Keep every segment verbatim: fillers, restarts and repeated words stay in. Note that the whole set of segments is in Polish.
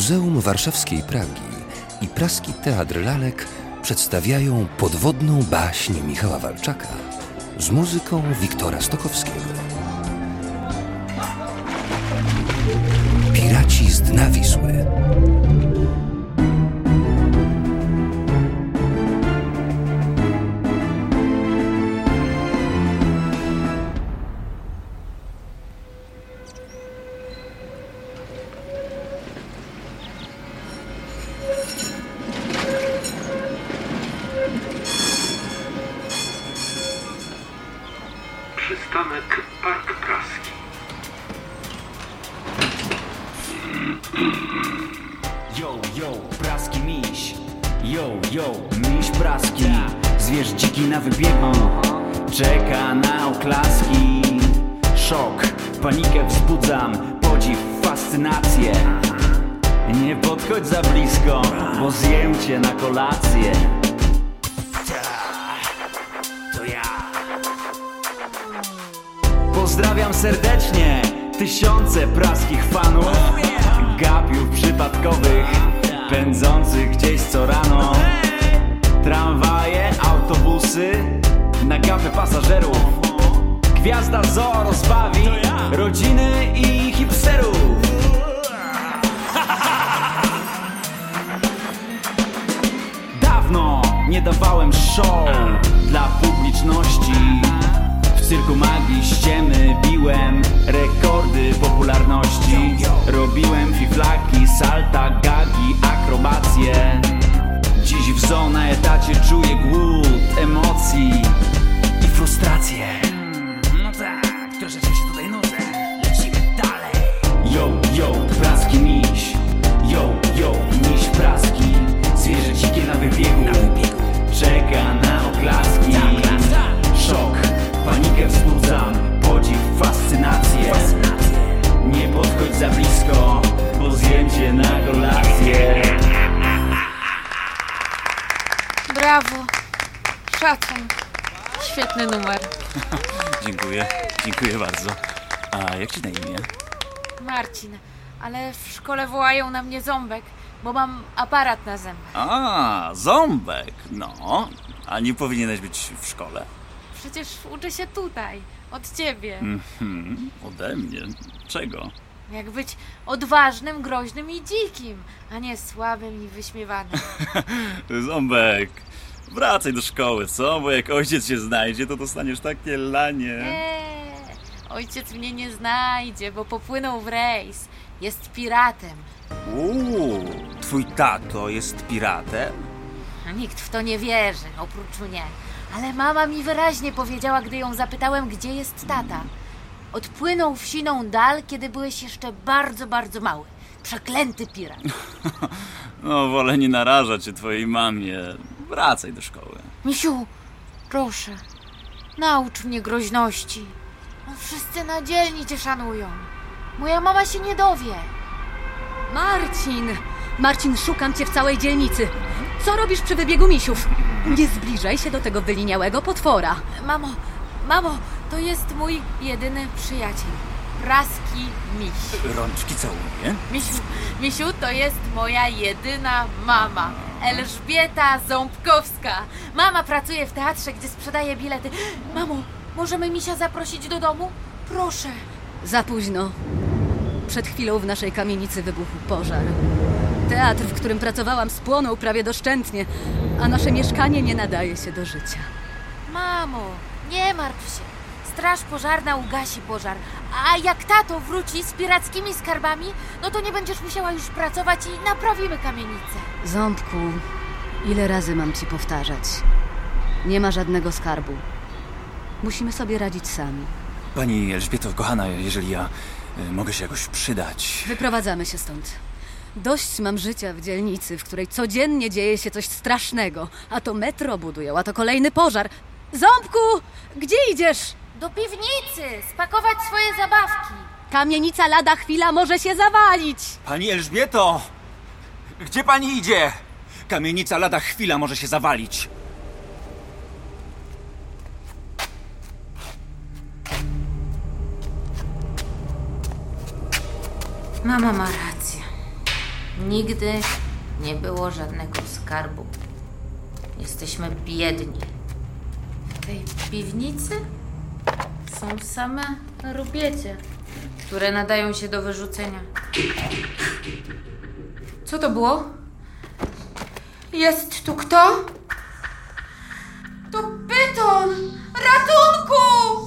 Muzeum Warszawskiej Pragi i Praski Teatr Lalek przedstawiają podwodną baśń Michała Walczaka z muzyką Wiktora Stokowskiego. Piraci z dna Wisły. Przystanek Park Praski. Yo, yo, praski miś. Yo, yo, miś praski. Zwierz dziki na wybiegu, czeka na oklaski. Szok, panikę wzbudzam, podziw, fascynację. Nie podchodź za blisko, bo zjem cię na kolację. To ja. Pozdrawiam serdecznie tysiące praskich fanów, gapiów przypadkowych, pędzących gdzieś co rano. Tramwaje, autobusy, na gapę pasażerów. Gwiazda zoo rozbawi rodziny i hipsterów. Dawno nie dawałem show dla publiczności. W cyrku magii ściemy biłem rekordy popularności. Robiłem fiflaki, salta, gagi, akrobacje. Dziś w zoo na etacie czuję głód emocji i frustrację. No tak, troszeczkę się tutaj nudzę. Lecimy dalej. Yo, yo, praski miś. Yo, yo, miś praski. Zwierzę dzikie na wybiegu, na wybiegu. Czeka na oklaski. Szok, panikę wzbudzam, podziw, fascynację. Nie podchodź za blisko, bo zjem cię na kolację. Brawo, szacun, świetny numer. Dziękuję, dziękuję bardzo. A jak ci na imię? Marcin, ale w szkole wołają na mnie Ząbek, bo mam aparat na zębach. A, Ząbek, no. A nie powinieneś być w szkole? Przecież uczę się tutaj, od ciebie. Mhm, ode mnie? Czego? Jak być odważnym, groźnym i dzikim, a nie słabym i wyśmiewanym. Ząbek, wracaj do szkoły, co? Bo jak ojciec się znajdzie, to dostaniesz takie lanie. Eee, ojciec mnie nie znajdzie, bo popłynął w rejs. Jest piratem. Uuu, twój tato jest piratem? Nikt w to nie wierzy, oprócz mnie. Ale mama mi wyraźnie powiedziała, gdy ją zapytałem, gdzie jest tata. Odpłynął w siną dal, kiedy byłeś jeszcze bardzo, bardzo mały. Przeklęty pirat. No, wolę nie narażać się twojej mamie. Wracaj do szkoły. Misiu, proszę, naucz mnie groźności. No, wszyscy na dzielni cię szanują. Moja mama się nie dowie. Marcin! Marcin, szukam cię w całej dzielnicy. Co robisz przy wybiegu misiów? Nie zbliżaj się do tego wyliniałego potwora. Mamo, mamo, to jest mój jedyny przyjaciel. Praski miś. Rączki całuję. Misiu, Misiu, to jest moja jedyna mama. Elżbieta Ząbkowska. Mama pracuje w teatrze, gdzie sprzedaje bilety. Mamo, możemy misia zaprosić do domu? Proszę. Za późno. Przed chwilą w naszej kamienicy wybuchł pożar. Teatr, w którym pracowałam, spłonął prawie doszczętnie, a nasze mieszkanie nie nadaje się do życia. Mamo, nie martw się. Straż pożarna ugasi pożar. A jak tato wróci z pirackimi skarbami, no to nie będziesz musiała już pracować i naprawimy kamienicę. Ząbku, ile razy mam ci powtarzać? Nie ma żadnego skarbu. Musimy sobie radzić sami. Pani Elżbieto, kochana, jeżeli ja y, mogę się jakoś przydać... Wyprowadzamy się stąd. Dość mam życia w dzielnicy, w której codziennie dzieje się coś strasznego. A to metro budują, a to kolejny pożar. Ząbku, gdzie idziesz? Do piwnicy! Spakować swoje zabawki! Kamienica lada chwila może się zawalić! Pani Elżbieto! Gdzie pani idzie? Kamienica lada chwila może się zawalić. Mama ma rację. nigdy nie było żadnego skarbu. Jesteśmy biedni. W tej piwnicy są same rupiecie, które nadają się do wyrzucenia. Co to było? Jest tu kto? To Pyton! Ratunku!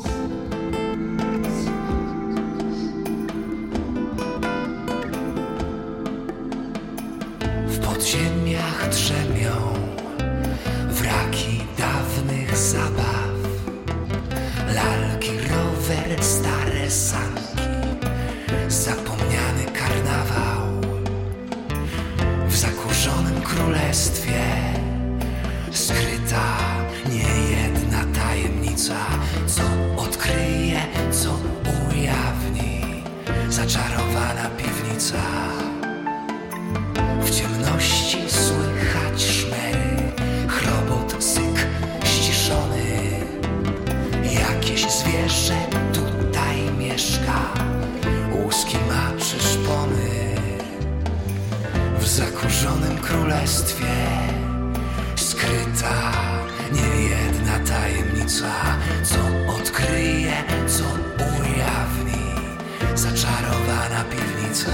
W podziemiach drzemią wraki dawnych zabaw. Lalki, rower, stare sanki, zapomniany karnawał. W zakurzonym królestwie skryta niejedna tajemnica, co odkryje, co ujawni zaczarowana piwnica. W ciemności słychać szmery, chrobot, syk ściszony. Jakieś zwierzę tutaj mieszka, łuski ma czy szpony. W zakurzonym królestwie skryta niejedna tajemnica, co odkryje, co ujawni zaczarowana piwnica.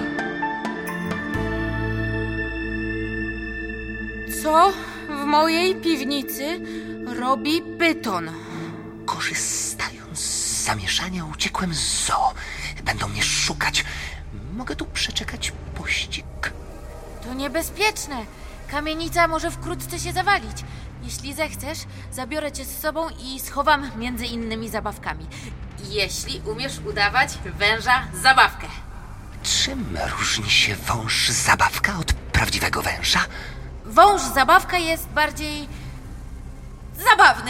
Co w mojej piwnicy robi Pyton? Korzystając z zamieszania, uciekłem z zoo. Będą mnie szukać. Mogę tu przeczekać pościg. To niebezpieczne. Kamienica może wkrótce się zawalić. Jeśli zechcesz, zabiorę cię z sobą i schowam między innymi zabawkami. Jeśli umiesz udawać węża zabawkę. Czym różni się wąż zabawka od prawdziwego węża? Wąż zabawka jest bardziej zabawny.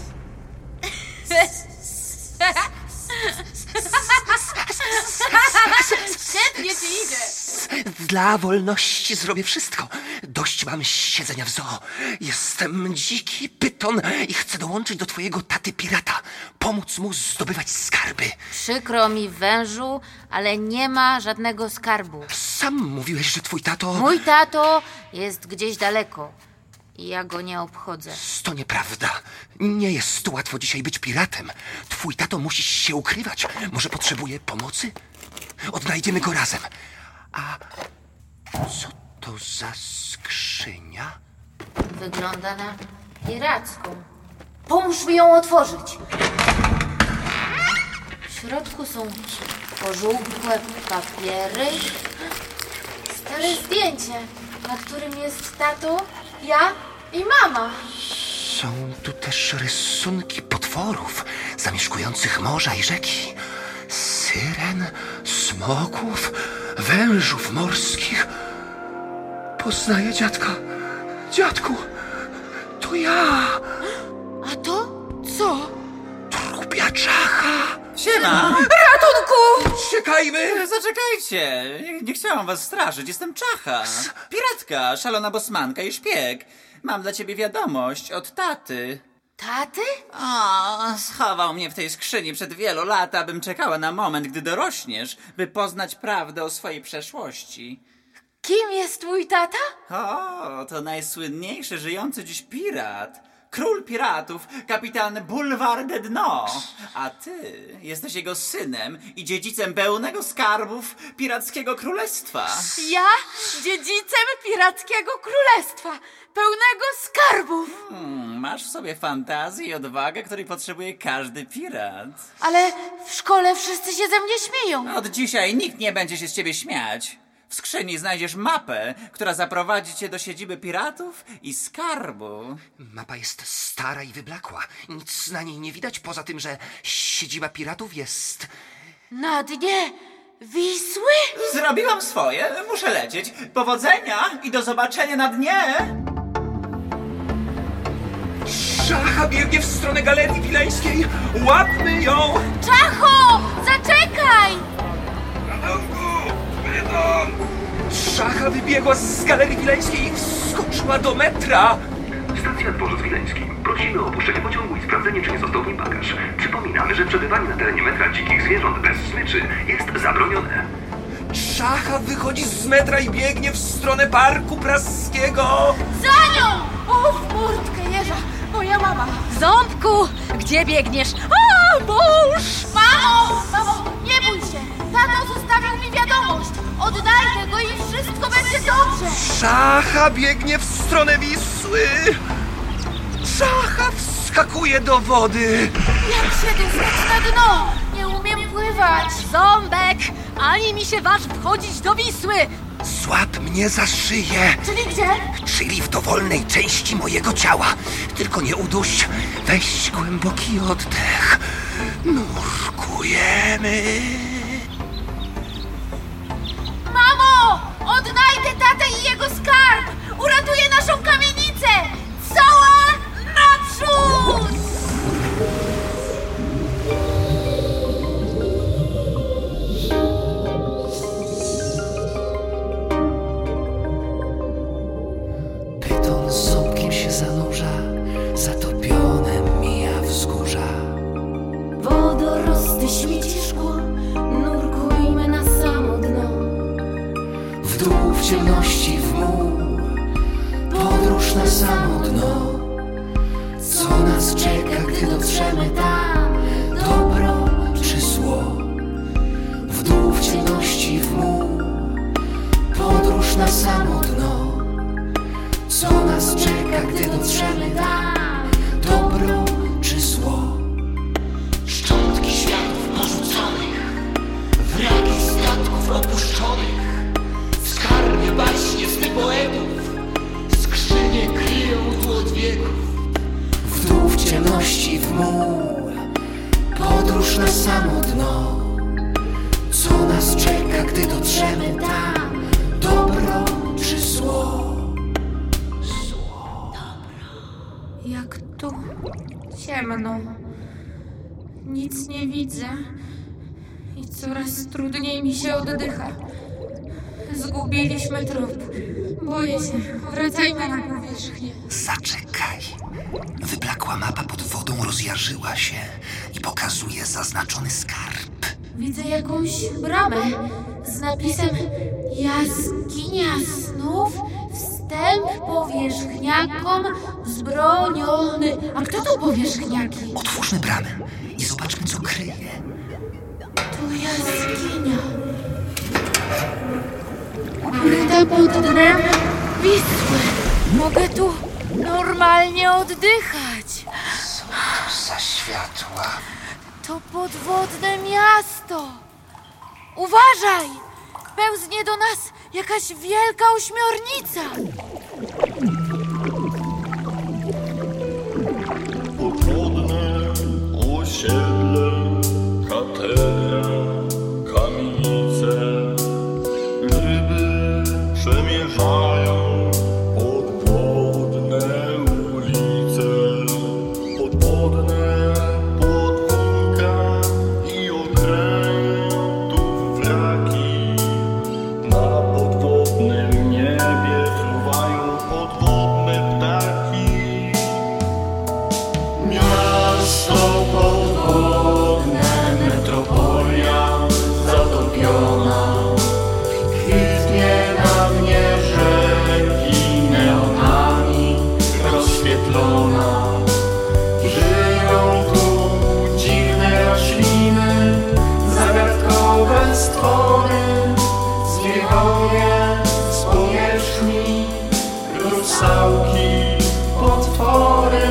Świetnie ci idzie. Dla wolności zrobię wszystko. Dość mam siedzenia w zoo. Jestem dziki Pyton i chcę dołączyć do twojego taty pirata. Pomóc mu zdobywać skarby. Przykro mi, wężu, ale nie ma żadnego skarbu. Sam mówiłeś, że twój tato... Mój tato jest gdzieś daleko i ja go nie obchodzę. To nieprawda. Nie jest łatwo dzisiaj być piratem. Twój tato musi się ukrywać. Może potrzebuje pomocy? Odnajdziemy go razem. A co to za skrzynia? Wygląda na piracką. Pomóż mi ją otworzyć. W środku są pożółkłe papiery. Stare zdjęcie, na którym jest tato, ja i mama. Są tu też rysunki potworów zamieszkujących morza i rzeki. Syren, smoków, wężów morskich. Poznaję dziadka. Dziadku, to ja. A to co? Trupia czacha. Siema! Ratunku! Czekajmy. Zaczekajcie, nie, nie chciałam was straszyć, jestem Czacha. Piratka, szalona bosmanka i szpieg. Mam dla ciebie wiadomość od taty. Taty? O, schował mnie w tej skrzyni przed wielu lat, abym czekała na moment, gdy dorośniesz, by poznać prawdę o swojej przeszłości. Kim jest mój tata? O, to najsłynniejszy żyjący dziś pirat. Król piratów, kapitan Boulevard de Dno. A ty jesteś jego synem i dziedzicem pełnego skarbów pirackiego królestwa. Ja dziedzicem pirackiego królestwa, pełnego skarbów. Hmm, masz w sobie fantazję i odwagę, której potrzebuje każdy pirat. Ale w szkole wszyscy się ze mnie śmieją. Od dzisiaj nikt nie będzie się z ciebie śmiać. W skrzyni znajdziesz mapę, która zaprowadzi cię do siedziby piratów i skarbu. Mapa jest stara i wyblakła. Nic na niej nie widać, poza tym, że siedziba piratów jest... Na dnie Wisły? Zrobiłam swoje, muszę lecieć. Powodzenia i do zobaczenia na dnie! Czacha biegnie w stronę Galerii Wileńskiej. Łapmy ją! Czacho! Zaczekaj! Czacha wybiegła z Galerii Wileńskiej i wskoczyła do metra. Stacja Dworzec Wileński. Prosimy o opuszczenie pociągu i sprawdzenie, czy nie został w nim bagaż. Przypominamy, że przebywanie na terenie metra dzikich zwierząt bez smyczy jest zabronione. Szacha wychodzi z metra i biegnie w stronę Parku Praskiego. Za nią! O, w murtkę jeża! Moja mama! Ząbku, gdzie biegniesz? A, mąż! Mamo! Mamo, nie bój się! Tato zostawił mi wiadomość! Oddajcie go i wszystko będzie dobrze! Szacha biegnie w stronę Wisły. Szacha wskakuje do wody. Jak się dostać na dno? Nie umiem pływać! Ząbek, ani mi się waż wchodzić do Wisły! Złap mnie za szyję, Czyli gdzie? czyli w dowolnej części mojego ciała. Tylko nie uduś. Weź głęboki oddech. Nurkujemy. Mamo! Odnajdę tatę i jego skarb! Uratuję naszą kamienicę! Cała naprzód! Pyton z ząbkiem się zanurza, zatopione mija wzgórza. Wodorosty, śmieci, szkło, nurkujmy na samo dno. W dół, w ciemności, w mur, podróż na samo dno. Co nas czeka, gdy dotrzemy tam? Dobro czy zło? W dół, w ciemności, w mur, podróż na samo dno. Co nas czeka, gdy dotrzemy tam? Dobro czy zło? Szczątki światów porzuconych, wraki statków opuszczonych, skarby baśnie sny poetów, skrzynie kryją tu od wieków. W dół, w ciemności, w mur, podróż na samo dno. Co nas czeka, gdy dotrzemy tam? Dobro czy zło? Jak tu ciemno. Nic nie widzę. I coraz trudniej mi się oddycha. Zgubiliśmy trop. Boję się. Wracajmy na powierzchnię. Zaczekaj. Wyblakła mapa pod wodą rozjarzyła się i pokazuje zaznaczony skarb. Widzę jakąś bramę z napisem Jaskinia snów, wstęp powierzchniakom wzbroniony. A kto to powierzchniaki? Otwórzmy bramę i zobaczmy, co kryje. To jaskinia. Ukryta pod dnem Wisły. Mogę tu normalnie oddychać. Co to za światła? To podwodne miasto. Uważaj! Pełznie do nas jakaś wielka ośmiornica. Podwodne osiedle, katedra, kamienice, ryby przemierzają podwodne ulice, podwodne podwórka i okrętów wraki. Na podwodnym niebie fruwają podwodne ptaki. Miasto podwodne, metropolia zatopiona. Kwitnie na dnie rzeki neonami rozświetlona. Żyją tu dziwne rośliny, zagadkowe stwory. Z wiechowie, z powierzchni, rusałki, potwory.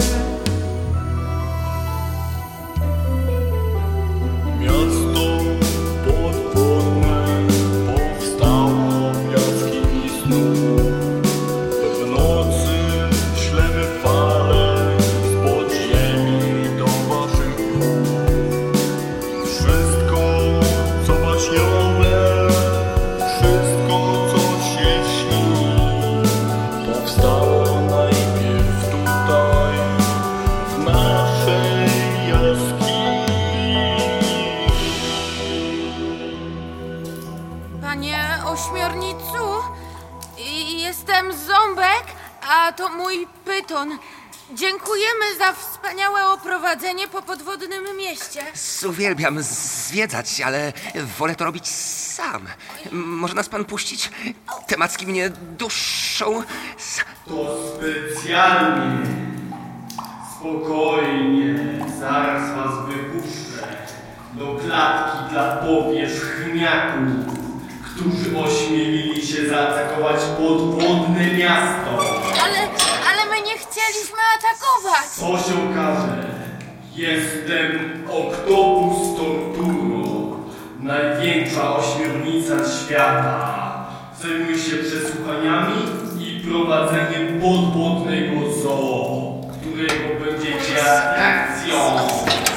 Miasto podwodne powstało w jaskini snów. W nocy ślemy fale z podziemi do waszych głów. Wszystko, co baśniowe, wszystko, co się śni, powstało najpierw tutaj, w naszej jaskini. Panie ośmiornicu, i- jestem Ząbek, a to mój pyton. Dziękujemy za wspaniałe oprowadzenie po podwodnym mieście. Uwielbiam zwiedzać, ale wolę to robić sam. Może nas pan puścić? Te macki mnie duszą. To specjalnie. Spokojnie, zaraz was wypuszczę do klatki dla powierzchniaków, którzy ośmielili się zaatakować podwodne miasto. Ale, ale my nie chcieliśmy atakować. Co się okaże? Jestem Oktopus Torturo, największa ośmiornica świata. Zajmuję się przesłuchaniami i prowadzeniem podwodnego zoo, którego będziecie atrakcją.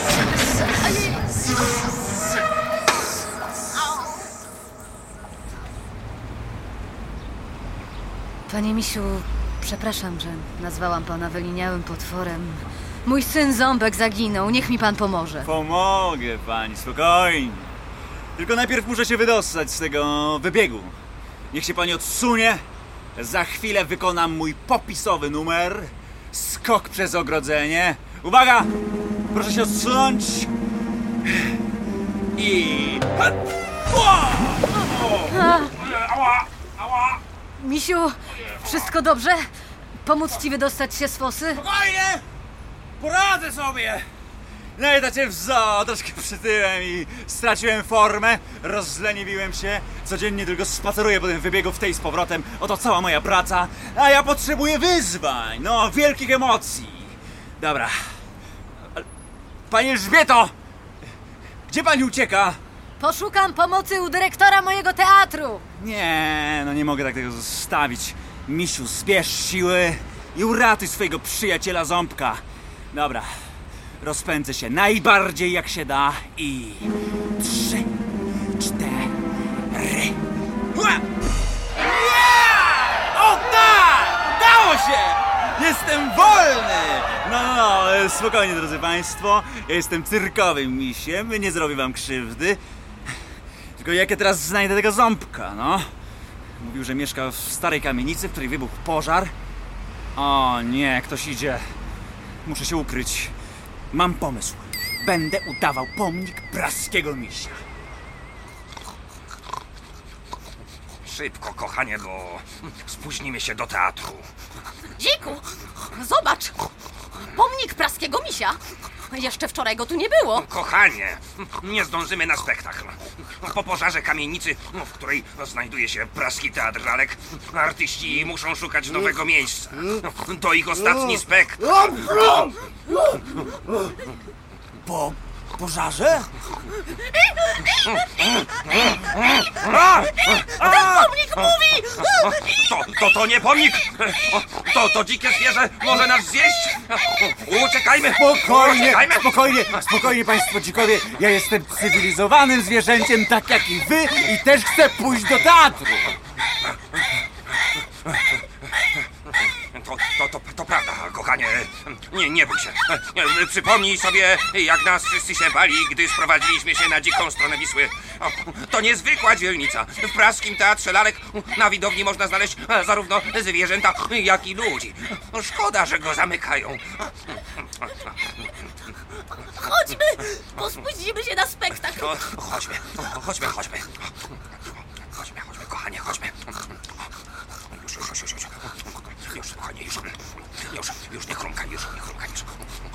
Panie misiu, przepraszam, że nazwałam pana wyliniałym potworem. Mój syn Ząbek zaginął, niech mi pan pomoże. Pomogę pani, spokojnie. Tylko najpierw muszę się wydostać z tego wybiegu. Niech się pani odsunie. Za chwilę wykonam mój popisowy numer. Skok przez ogrodzenie. Uwaga! Proszę się odsunąć. I... Ała! Ała! Misiu, wszystko dobrze? Pomóc ci wydostać się z fosy? Spokojnie! Poradzę sobie! Najdacie w zoo, troszkę przytyłem i straciłem formę, rozleniwiłem się, codziennie tylko spaceruję po tym wybiegu w tej z powrotem, oto cała moja praca, a ja potrzebuję wyzwań, no, wielkich emocji. Dobra. Pani Elżbieto! Gdzie pani ucieka? Poszukam pomocy u dyrektora mojego teatru. Nie, no nie mogę tak tego zostawić. Misiu, zbierz siły i uratuj swojego przyjaciela Ząbka. Dobra, rozpędzę się najbardziej jak się da i... Trzy, cztery... Ła! Ja! O tak! Udało się! Jestem wolny! No, no, no, spokojnie, drodzy państwo. Ja jestem cyrkowym misiem, nie zrobię wam krzywdy. Tylko jak ja teraz znajdę tego Ząbka, no? Mówił, że mieszka w starej kamienicy, w której wybuchł pożar. O nie, ktoś idzie. Muszę się ukryć. Mam pomysł. Będę udawał pomnik praskiego misia. Szybko, kochanie, bo spóźnimy się do teatru. Dziku, zobacz! Pomnik praskiego misia. Jeszcze wczoraj go tu nie było. Kochanie, nie zdążymy na spektakl. Po pożarze kamienicy, w której znajduje się praski teatr lalek, artyści muszą szukać nowego miejsca. To ich ostatni spektakl. Po pożarze? Ten pomnik mówi! To, to, to nie pomnik! To, to dzikie zwierzę może nas zjeść! Uciekajmy! Spokojnie, Uciekajmy! spokojnie, spokojnie państwo dzikowie. Ja jestem cywilizowanym zwierzęciem, tak jak i wy, i też chcę pójść do teatru. To, to, to, to prawda, kochanie. Nie, nie bój się. Przypomnij sobie, jak nas wszyscy się bali, gdy sprowadziliśmy się na dziką stronę Wisły. O, to niezwykła dzielnica. W praskim teatrze lalek na widowni można znaleźć zarówno zwierzęta, jak i ludzi. Szkoda, że go zamykają. Chodźmy! Pospóźnimy się na spektakl. To chodźmy, chodźmy, chodźmy. Chodźmy, chodźmy, kochanie, chodźmy. Już, już, już, już, już. Już, kochanie, już. Już, już nie chrumkaj, już, nie chrumkaj, już.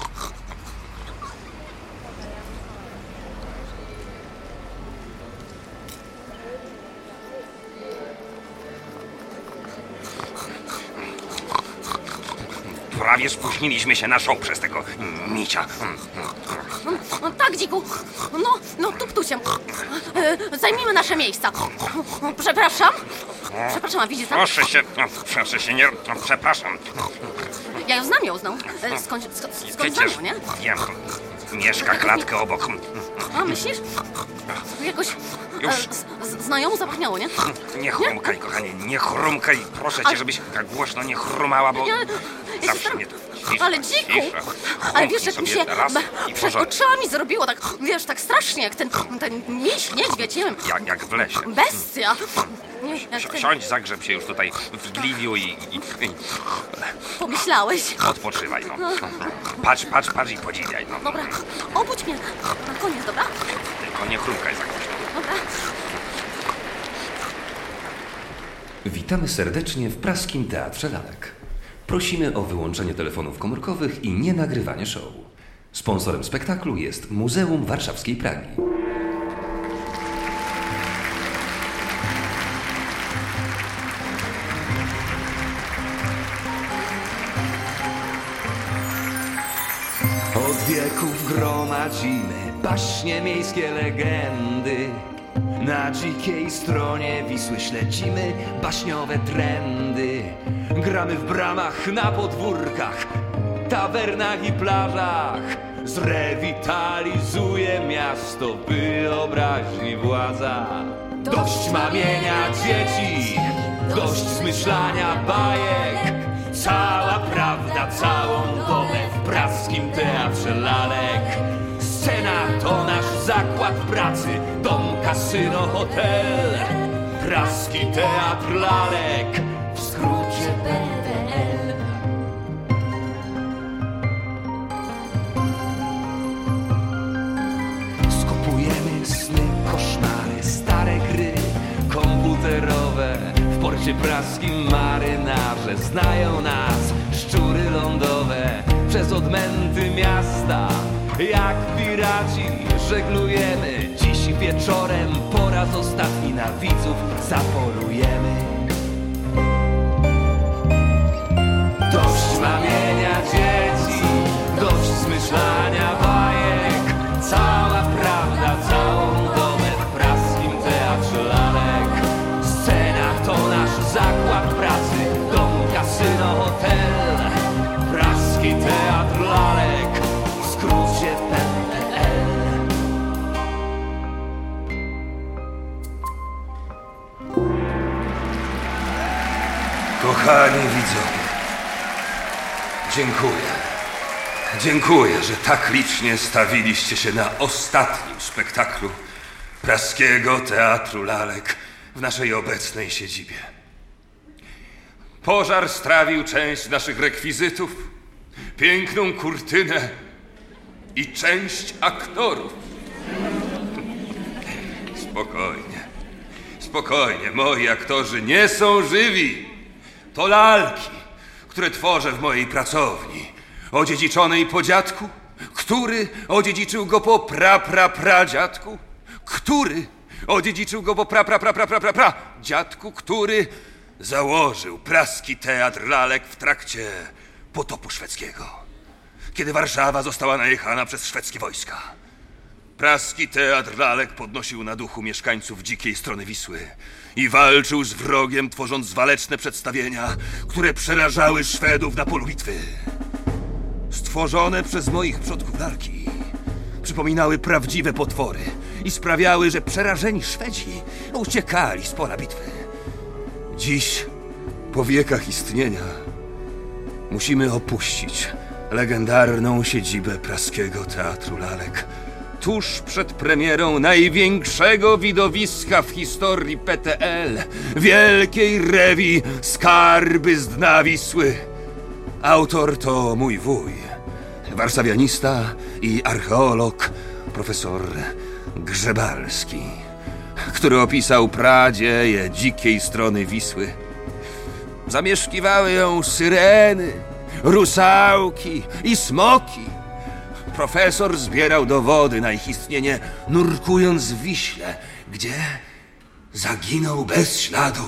Prawie spóźniliśmy się na show przez tego micia. No, tak, dziku. No, no, tuptusiem. E, Zajmijmy nasze miejsca. Przepraszam. Przepraszam, a widzi pan? Proszę się, proszę się, nie, przepraszam. Ja ją znam, ją znam. E, Skąd, skąd, skąd Przecież znam, nie? wiem, mieszka klatkę obok. A, myślisz? Jakoś Już. e, z, z, znajomo zapachniało, nie? Nie chrumkaj, kochanie, nie chrumkaj. Proszę cię, żebyś tak głośno nie chrumała, bo Ja, ja się zawsze staram, mnie to... Ale dziku! Cisza. Ale wiesz, jak mi Zamknij się sobie raz ba- i przed porządnie. oczami zrobiło, tak, wiesz, tak strasznie, jak ten, ten miś, niedźwiedź, nie wiem, Jak, jak w lesie. bestia. Nie, jak Si- ten, Siądź, zagrzeb się już tutaj w gliwiu i, i, i pomyślałeś. odpoczywaj, no. Patrz, patrz, patrz i podziwiaj, no. Dobra, obudź mnie na koniec, dobra? Tylko nie chrumkaj za głośno. Dobra. Witamy serdecznie w Praskim Teatrze Lalek. Prosimy o wyłączenie telefonów komórkowych i nie nagrywanie show. Sponsorem spektaklu jest Muzeum Warszawskiej Pragi. Od wieków gromadzimy baśnie, miejskie legendy. Na dzikiej stronie Wisły śledzimy baśniowe trendy. Gramy w bramach, na podwórkach, tawernach i plażach. Zrewitalizuje miasto wyobraźni władza. Dość mamienia dzieci, dość zmyślania bajek. Cała prawda, całą dobę w Praskim Teatrze Lalek. Scena to nasz zakład pracy, dom, kasyno, hotel. Praski Teatr Lalek, w skrócie P T L. Skopujemy sny, koszmary, stare gry komputerowe. W porcie praskim marynarze znają nas szczury lądowe. Przez odmęty miasta jak piraci żeglujemy. Dziś wieczorem po raz ostatni na widzów zapolujemy. Dość mamienia dzieci, dość zmyślania bajek. Cała prawda, całą dobę w Praskim Teatrze Lalek. Scena to nasz zakład pracy, dom, kasyno, hotel. Praski Teatr Lalek, w skrócie P T L. Kochani widzowie, dziękuję. Dziękuję, że tak licznie stawiliście się na ostatnim spektaklu Praskiego Teatru Lalek w naszej obecnej siedzibie. Pożar strawił część naszych rekwizytów, piękną kurtynę i część aktorów. Spokojnie, spokojnie, moi aktorzy nie są żywi. To lalki, które tworzę w mojej pracowni, odziedziczonej po dziadku, który odziedziczył go po pra, pra, pra dziadku, który odziedziczył go po pra, pra, pra, pra, pra, pra, pra dziadku, który założył Praski Teatr Lalek w trakcie potopu szwedzkiego, kiedy Warszawa została najechana przez szwedzkie wojska. Praski Teatr Lalek podnosił na duchu mieszkańców dzikiej strony Wisły i walczył z wrogiem, tworząc waleczne przedstawienia, które przerażały Szwedów na polu bitwy. Stworzone przez moich przodków lalki przypominały prawdziwe potwory i sprawiały, że przerażeni Szwedzi uciekali z pola bitwy. Dziś, po wiekach istnienia, musimy opuścić legendarną siedzibę Praskiego Teatru Lalek tuż przed premierą największego widowiska w historii P T L, wielkiej rewi Skarby z dna Wisły. Autor to mój wuj, warszawianista i archeolog, profesor Grzebalski, który opisał pradzieje dzikiej strony Wisły. Zamieszkiwały ją syreny, rusałki i smoki. Profesor zbierał dowody na ich istnienie, nurkując w Wiśle, gdzie zaginął bez śladu.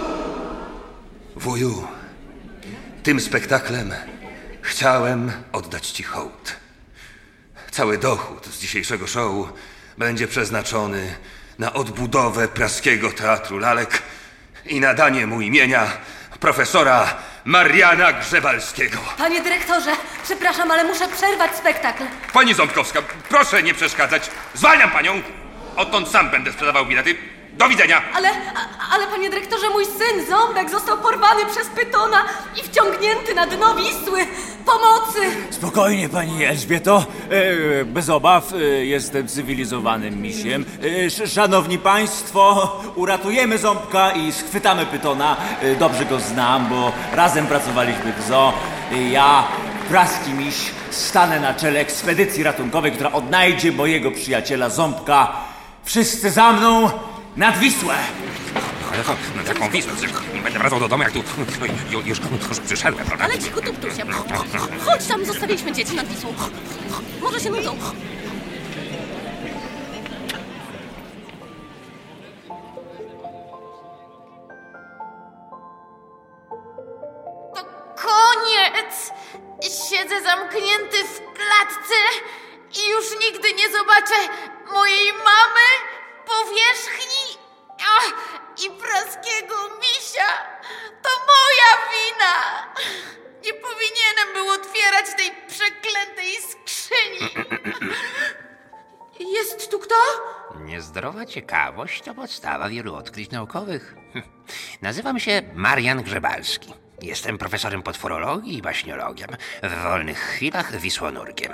Wuju, tym spektaklem chciałem oddać ci hołd. Cały dochód z dzisiejszego show będzie przeznaczony na odbudowę Praskiego Teatru Lalek i nadanie mu imienia profesora Mariana Grzebalskiego. Panie dyrektorze, przepraszam, ale muszę przerwać spektakl. Pani Ząbkowska, proszę nie przeszkadzać. Zwalniam panią. Odtąd sam będę sprzedawał bilety. Do widzenia! Ale, a- ale panie dyrektorze, mój syn Ząbek został porwany przez pytona i wciągnięty na dno Wisły. Pomocy! Spokojnie, pani Elżbieto. E, bez obaw, e, jestem cywilizowanym misiem. E, sz- szanowni państwo, uratujemy Ząbka i schwytamy pytona. E, dobrze go znam, bo razem pracowaliśmy w zoo. E, ja, praski miś, stanę na czele ekspedycji ratunkowej, która odnajdzie mojego przyjaciela Ząbka. Wszyscy za mną nad Wisłę! Ale to, no, taką Wisłę, nie będę wracał do domu, jak tu no, już, już, już przyszedłem, prawda? Ale cicho, Tuptusie. Chodź tam, zostawiliśmy dzieci nad Wisłą. Może się nudzą. To koniec! Siedzę zamknięty w klatce i już nigdy nie zobaczę mojej mamy, powierzchni ach, i praskiego misia. To moja wina! Nie powinienem był otwierać tej przeklętej skrzyni. Jest tu kto? Niezdrowa ciekawość to podstawa wielu odkryć naukowych. Hm. Nazywam się Marian Grzebalski. Jestem profesorem potworologii i baśniologiem. W wolnych chwilach wisłonurkiem.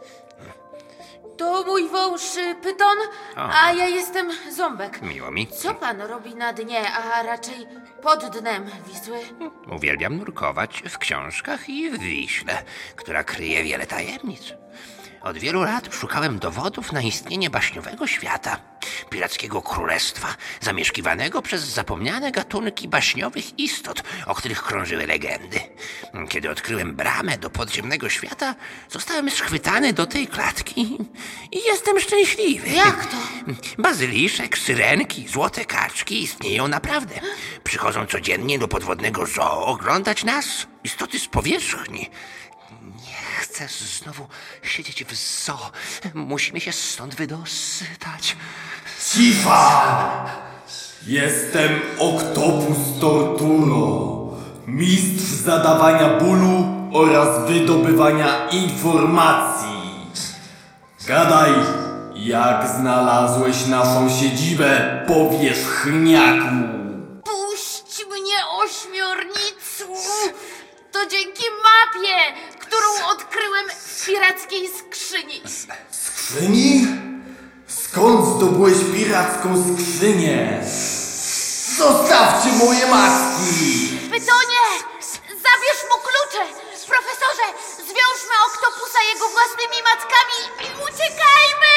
To mój wąż y, Pyton, O. a ja jestem Ząbek. Miło mi. Co pan robi na dnie, a raczej pod dnem Wisły? Uwielbiam nurkować w książkach i w Wiśle, która kryje wiele tajemnic. Od wielu lat szukałem dowodów na istnienie baśniowego świata, pirackiego królestwa, zamieszkiwanego przez zapomniane gatunki baśniowych istot, o których krążyły legendy. Kiedy odkryłem bramę do podziemnego świata, zostałem schwytany do tej klatki i jestem szczęśliwy. Jak to? Bazyliszek, syrenki, złote kaczki istnieją naprawdę. Przychodzą codziennie do podwodnego zoo oglądać nas, istoty z powierzchni. Nie chcę znowu siedzieć w zoo. Musimy się stąd wydostać. Cifa! Jestem Oktopus Torturo, mistrz zadawania bólu oraz wydobywania informacji. Gadaj, jak znalazłeś naszą siedzibę, powierzchniaku? Puść mnie, ośmiornicu! To dzięki mapie, którą odkryłem w pirackiej skrzyni. Skrzyni? Skąd zdobyłeś piracką skrzynię? Zostawcie moje maski! Pytonie! Zabierz mu klucze! Profesorze, zwiążmy oktopusa jego własnymi mackami i uciekajmy!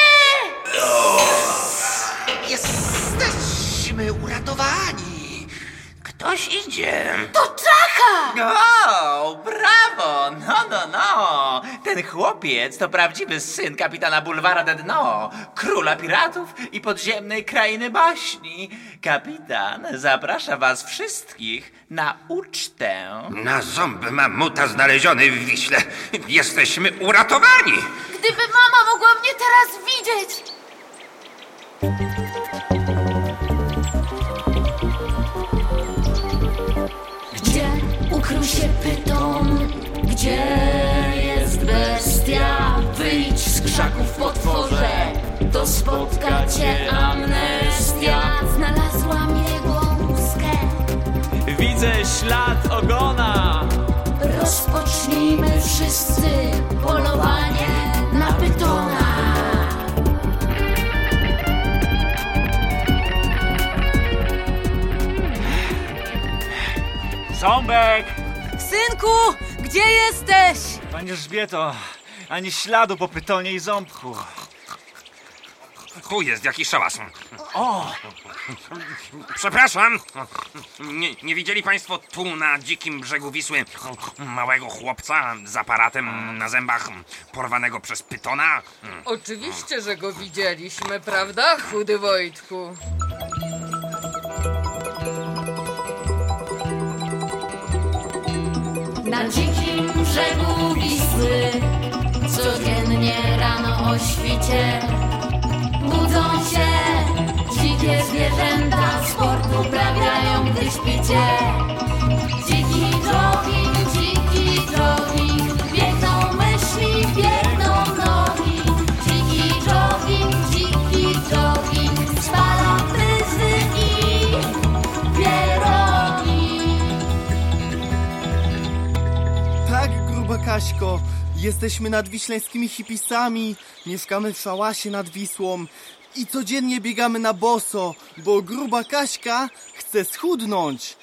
Jesteśmy uratowani. Ktoś idzie. To Czaka! O, brawo! No, no, no! Ten chłopiec to prawdziwy syn kapitana Bulwara de Dno, króla piratów i podziemnej krainy baśni. Kapitan zaprasza was wszystkich na ucztę. Na ząb mamuta znaleziony w Wiśle. Jesteśmy uratowani! Gdyby mama mogła mnie teraz widzieć! Gdzie ukrył się pyton? Gdzie jest bestia? Wyjdź z krzaków, potworze, to spotka cię amnestia. Znalazłam jego łuskę. Widzę ślad ogona. Rozpocznijmy wszyscy polowanie na pytona. Ząbek! Synku, gdzie jesteś? Pani Elżbieto, ani śladu po pytonie i ząbku. Tu jest jakiś szałas. O! Przepraszam. Nie, nie widzieli państwo tu na dzikim brzegu Wisły małego chłopca z aparatem na zębach porwanego przez pytona? Oczywiście, że go widzieliśmy, prawda, chudy Wojtku? Na dzikim brzegu Wisły codziennie rano o świcie budzą się dzikie zwierzęta, sport uprawiają, gdy śpicie. Dziki jogging, dziki jogging, biegną myśli, biegną nogi. Dziki jogging, dziki jogging, spalą bryzy Kaśko. Jesteśmy nadwiślańskimi hipisami, mieszkamy w szałasie nad Wisłą i codziennie biegamy na boso, bo gruba Kaśka chce schudnąć.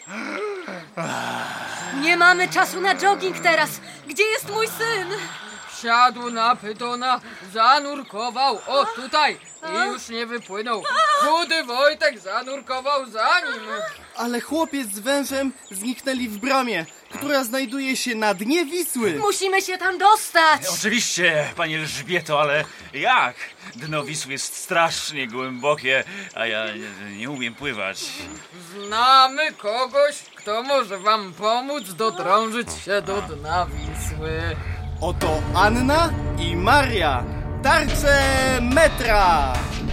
Nie mamy czasu na jogging teraz. Gdzie jest mój syn? Wsiadł na pytona, zanurkował, o tutaj, i już nie wypłynął. Chudy Wojtek zanurkował za nim. Ale chłopiec z wężem zniknęli w bramie, która znajduje się na dnie Wisły. Musimy się tam dostać. Oczywiście, pani Elżbieto, ale jak? Dno Wisły jest strasznie głębokie, a ja nie, nie umiem pływać. Znamy kogoś, kto może wam pomóc dodrążyć się do dna Wisły. Oto Anna i Maria, tarcze metra.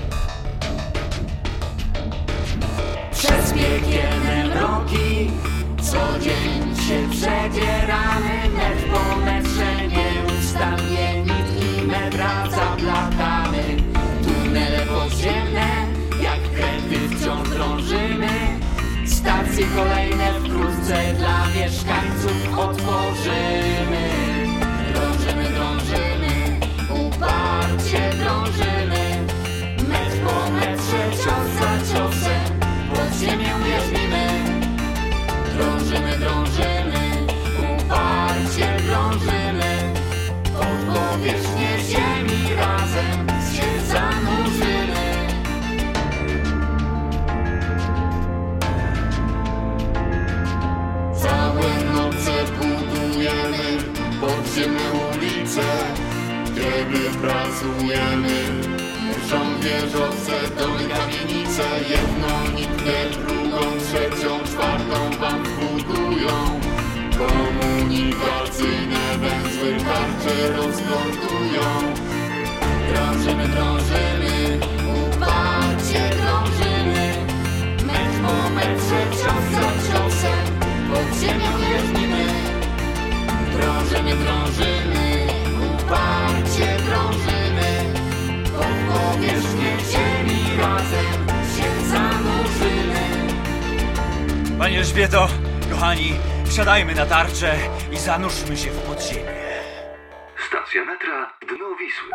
Przez piekielne mroki co dzień się przedzieramy, metr po metrze nieustannie nitki metra zaplatamy. Tunele podziemne jak kręty wciąż drążymy, stacje kolejne wkrótce dla mieszkańców otworzymy. Drążymy, drążymy, uparcie drążymy, metr po metrze, cios za ciosem pod ziemię wjeżdżamy. Drążymy, drążymy, uparcie drążymy, pod powierzchnię ziemi razem się zanurzymy. Całe noce budujemy podziemne ulice, kiedy pracujemy. Żon wieżowce, domy, kamienice, jedną nitkę, drugą, trzecią, czwartą wam budują. Komunikacyjne węzły, tarcze rozmontują. Drążymy, drążymy, uparcie drążymy, metr po metrze, cios za ciosem pod ziemią wjeżdżamy. Drążymy, drążymy, uparcie drążymy, pod powierzchnię ziemi razem się zanurzymy. Pani Elżbieto, kochani, wsiadajmy na tarczę i zanurzmy się w podziemie. Stacja metra Dno Wisły.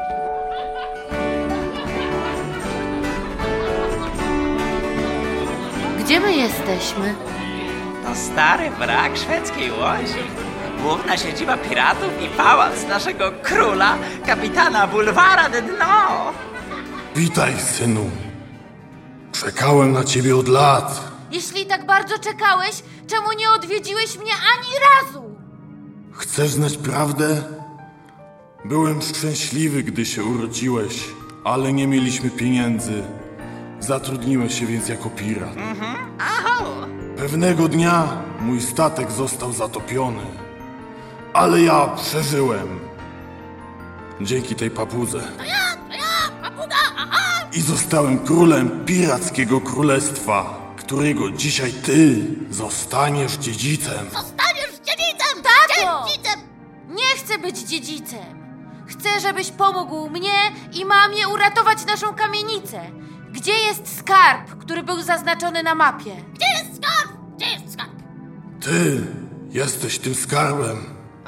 Gdzie my jesteśmy? To stary wrak szwedzkiej łodzi. Główna siedziba piratów i pałac naszego króla, kapitana Bulwara de Dno. Witaj, synu. Czekałem na ciebie od lat. Jeśli tak bardzo czekałeś, czemu nie odwiedziłeś mnie ani razu? Chcesz znać prawdę? Byłem szczęśliwy, gdy się urodziłeś, ale nie mieliśmy pieniędzy. Zatrudniłeś się więc jako pirat. Mhm. Aho! Pewnego dnia mój statek został zatopiony, ale ja przeżyłem. Dzięki tej papudze. To ja, to ja, papuga, aha! I zostałem królem pirackiego królestwa, którego dzisiaj ty zostaniesz dziedzicem. Zostaniesz dziedzicem! Tato! Dziedzicem! Nie chcę być dziedzicem. Chcę, żebyś pomógł mnie i mamie uratować naszą kamienicę. Gdzie jest skarb, który był zaznaczony na mapie? Gdzie jest skarb? Gdzie jest skarb? Ty jesteś tym skarbem.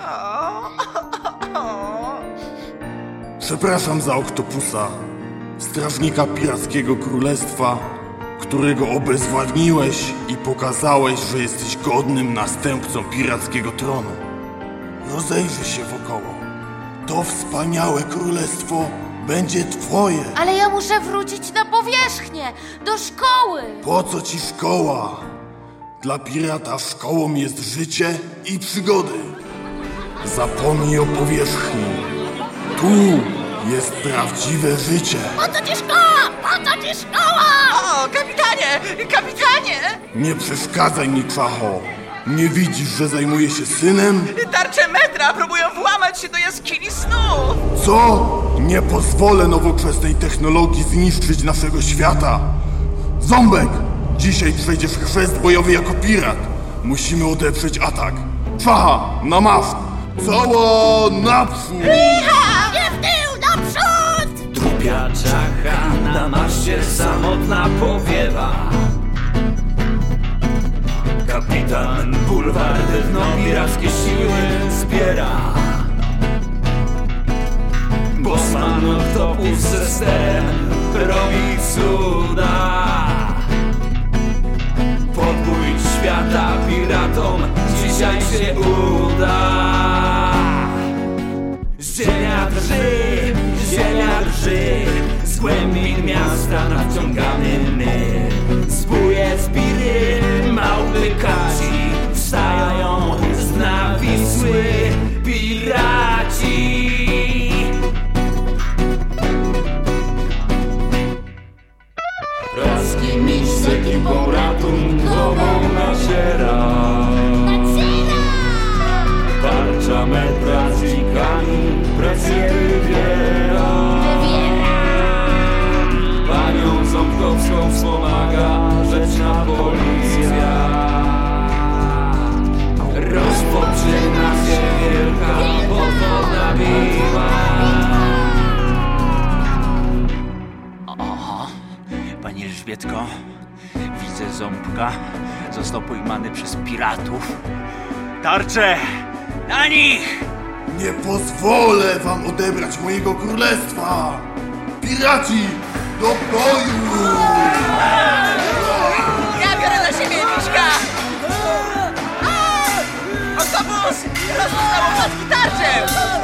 Przepraszam za Oktopusa, strażnika pirackiego królestwa, którego obezwładniłeś i pokazałeś, że jesteś godnym następcą pirackiego tronu. Rozejrzyj się wokoło. To wspaniałe królestwo będzie twoje. Ale ja muszę wrócić na powierzchnię, do szkoły. Po co ci szkoła? Dla pirata szkołą jest życie i przygody. Zapomnij o powierzchni. Tu jest prawdziwe życie. Po co ci szkoła? Po co ci szkoła? O, kapitanie! Kapitanie! Nie przeszkadzaj mi, czacho. Nie widzisz, że zajmuję się synem? Tarcze metra próbują włamać się do jaskini snu! Co? Nie pozwolę nowoczesnej technologii zniszczyć naszego świata. Ząbek! Dzisiaj przejdziesz chrzest bojowy jako pirat. Musimy odeprzeć atak. Czacha, na maszt! Cała naprzód! Nie w tył, naprzód! Trupia czacha na maszcie samotna powiewa. Kapitan Bulwar de Dno pirackie siły zbiera. opus system robi cuda. Podbój świata piratom dzisiaj się uda. Ziemia drży, ziemia drży, z głębin miasta nadciągamy my. Zbóje, zbiry, małpy, kaci wstają z dna Wisły piraci. Roski mistrz z ekipą ratunkową naciera. Tarcza metra z dzikami presję wywiera. Panią Ząbkowską wspomaga rzeczna policja. Rozpoczyna się wielka podwodna bitwa. Oho, pani Elżbietko, widzę Ząbka. Został pojmany przez piratów. Tarcze! Na nich! Nie pozwolę wam odebrać mojego królestwa! Piraci! Do boju! Ja biorę na siebie Miśka! Autobus! Rozpoznało matki tarczę!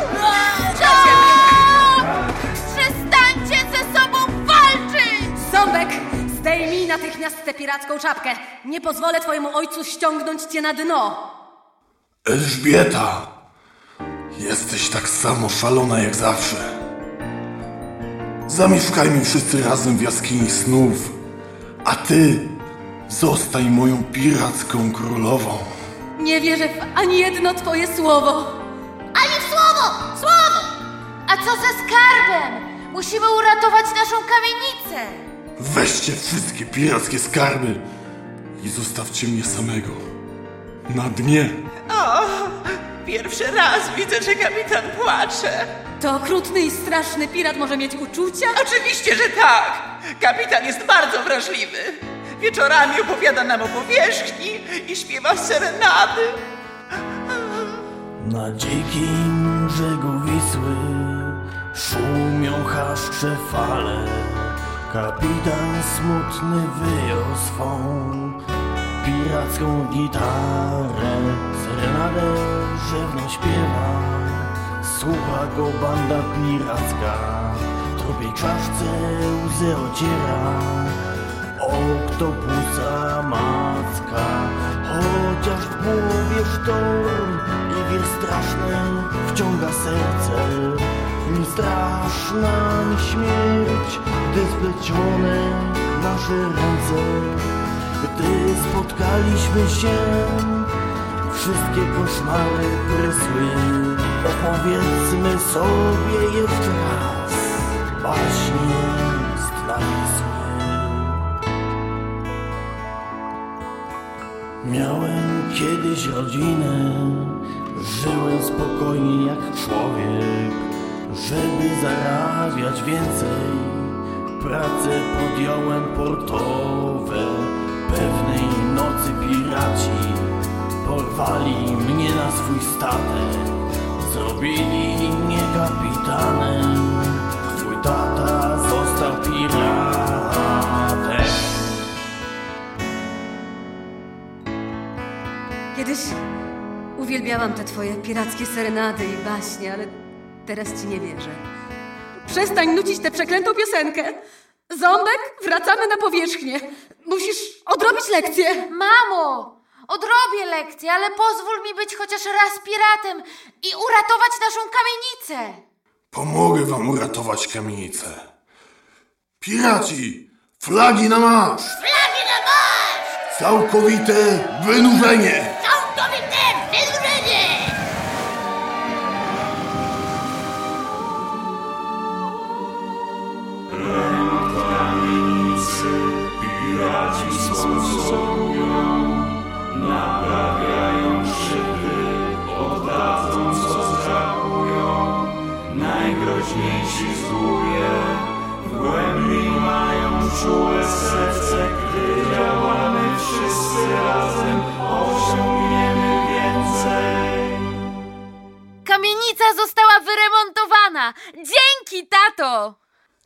Przestańcie ze sobą walczyć! Ząbek, zdejmij natychmiast tę piracką czapkę. Nie pozwolę twojemu ojcu ściągnąć cię na dno. Elżbieta! Jesteś tak samo szalona jak zawsze. Zamieszkajmy wszyscy razem w jaskini snów, a ty zostań moją piracką królową. Nie wierzę w ani jedno twoje słowo. Ani w słowo! Słowo! A co ze skarbem? Musimy uratować naszą kamienicę. Weźcie wszystkie pirackie skarby i zostawcie mnie samego na dnie. O, pierwszy raz widzę, że kapitan płacze. To okrutny i straszny pirat może mieć uczucia? Oczywiście, że tak. Kapitan jest bardzo wrażliwy. Wieczorami opowiada nam o powierzchni i śpiewa serenady. Na dzikim brzegu Wisły szumią chaszcze fale. Kapitan smutny wyjął swą piracką gitarę. Serenadę rzewno śpiewa, słucha go banda piracka. Trupiej czaszce łzy ociera, oktopusa macka. Chociaż w głowie sztorm i wir straszny wciąga serce, mi straszna mi śmierć, gdy splecione nasze ręce. Gdy spotkaliśmy się, wszystkie koszmary prysły. Opowiedzmy sobie jeszcze raz baśnie z dna Wisły. Miałem kiedyś rodzinę, żyłem spokojnie jak człowiek. Żeby zarabiać więcej, pracę podjąłem portowe. Pewnej nocy piraci porwali mnie na swój statek. Zrobili mnie kapitanem, twój tata został piratem. Kiedyś uwielbiałam te twoje pirackie serenady i baśnie, ale teraz ci nie wierzę. Przestań nucić tę przeklętą piosenkę. Ząbek, wracamy na powierzchnię. Musisz odrobić lekcję. Mamo, odrobię lekcję, ale pozwól mi być chociaż raz piratem i uratować naszą kamienicę. Pomogę wam uratować kamienicę. Piraci, flagi na marsz! Flagi na marsz! Całkowite wynurzenie! Całkowite wynurzenie! Piraci sponsorują, naprawiają szybry, oddadzą co zrabują. Najgroźniejsi złuje, w głębi mają czułe serce. Gdy działamy wszyscy razem, osiągniemy więcej. Kamienica została wyremontowana. Dzięki, tato!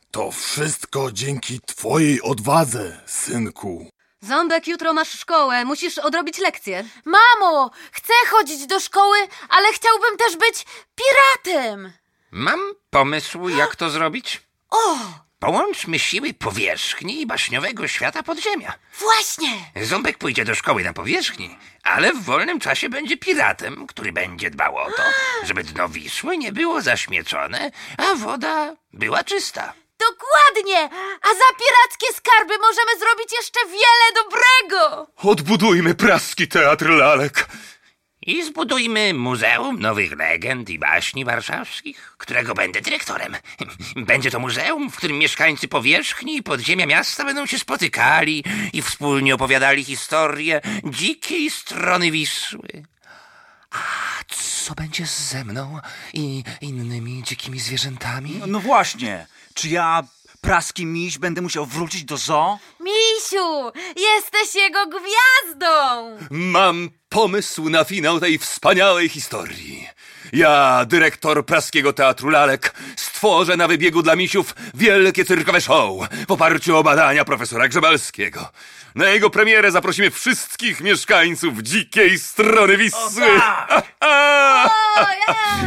To wszystko dzięki twojej odwadze, synku. Ząbek, jutro masz szkołę, musisz odrobić lekcję. Mamo, chcę chodzić do szkoły, ale chciałbym też być piratem. Mam pomysł, jak to zrobić. O! Połączmy siły powierzchni i baśniowego świata podziemia. Właśnie! Ząbek pójdzie do szkoły na powierzchni, ale w wolnym czasie będzie piratem, który będzie dbał o to, żeby dno Wisły nie było zaśmiecone, a woda była czysta. Dokładnie! A za pirackie skarby możemy zrobić jeszcze wiele dobrego! Odbudujmy praski teatr lalek. I zbudujmy Muzeum Nowych Legend i Baśni Warszawskich, którego będę dyrektorem. Będzie to muzeum, w którym mieszkańcy powierzchni i podziemia miasta będą się spotykali i wspólnie opowiadali historię dzikiej strony Wisły. A co będzie ze mną i innymi dzikimi zwierzętami? No, no właśnie, czy ja, praski miś, będę musiał wrócić do zoo? Misiu, jesteś jego gwiazdą! Mam pomysł na finał tej wspaniałej historii. Ja, dyrektor Praskiego Teatru Lalek, stworzę na wybiegu dla misiów wielkie cyrkowe show w oparciu o badania profesora Grzebalskiego. Na jego premierę zaprosimy wszystkich mieszkańców dzikiej strony Wisły. O, tak! O, ja!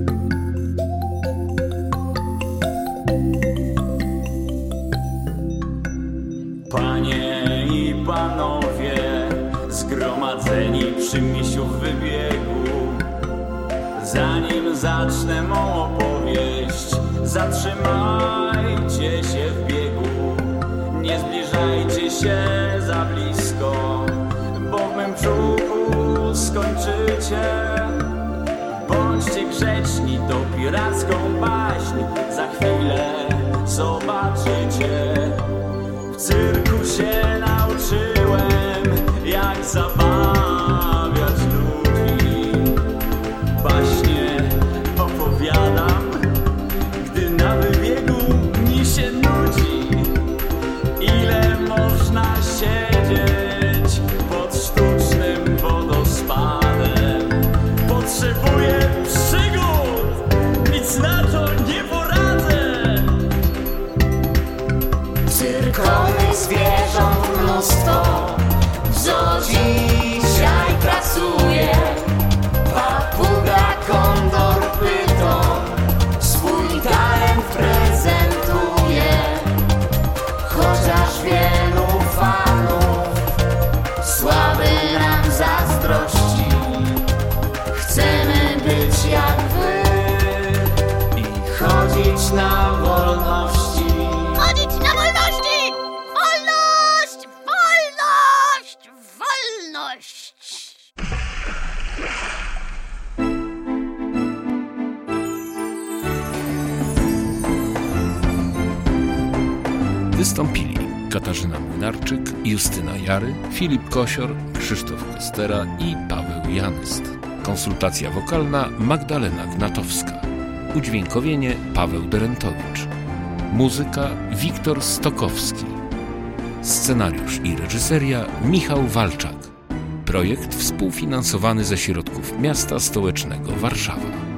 Panie i panowie, zgromadzeni przy misiu w wybiegu, zanim zacznę mą opowieść, zatrzymajcie się w biegu. Nie zbliżajcie się za blisko, bo w mym brzuchu skończycie. Bądźcie grzeczni, to piracką baśń za chwilę zobaczycie. W cyrku się nauczyłem, jak zabawiać ludzi. Baśnie opowiadam, gdy na wybiegu mi się nudzi. Ile można siedzieć pod sztucznym wodospadem? Potrzebuję przygód, nic na to nie poradzę. Cyrkowych zwierząt mnóstwo, w zoo dzisiaj pracuje. Papuga, kondor, pyton swój talent prezentuje. Chociaż wielu fanów sławy nam zazdrości, chcemy być jak wy i chodzić na wolności. Chodzić na wolności! Wolność! Wolność! Wolność! Wystąpili Katarzyna Młynarczyk, Justyna Jary, Filip Kosior, Krzysztof Kostera i Paweł Janyst. Konsultacja wokalna Magdalena Gnatowska. Udźwiękowienie Paweł Derentowicz. Muzyka Wiktor Stokowski. Scenariusz i reżyseria Michał Walczak. Projekt współfinansowany ze środków Miasta Stołecznego Warszawa.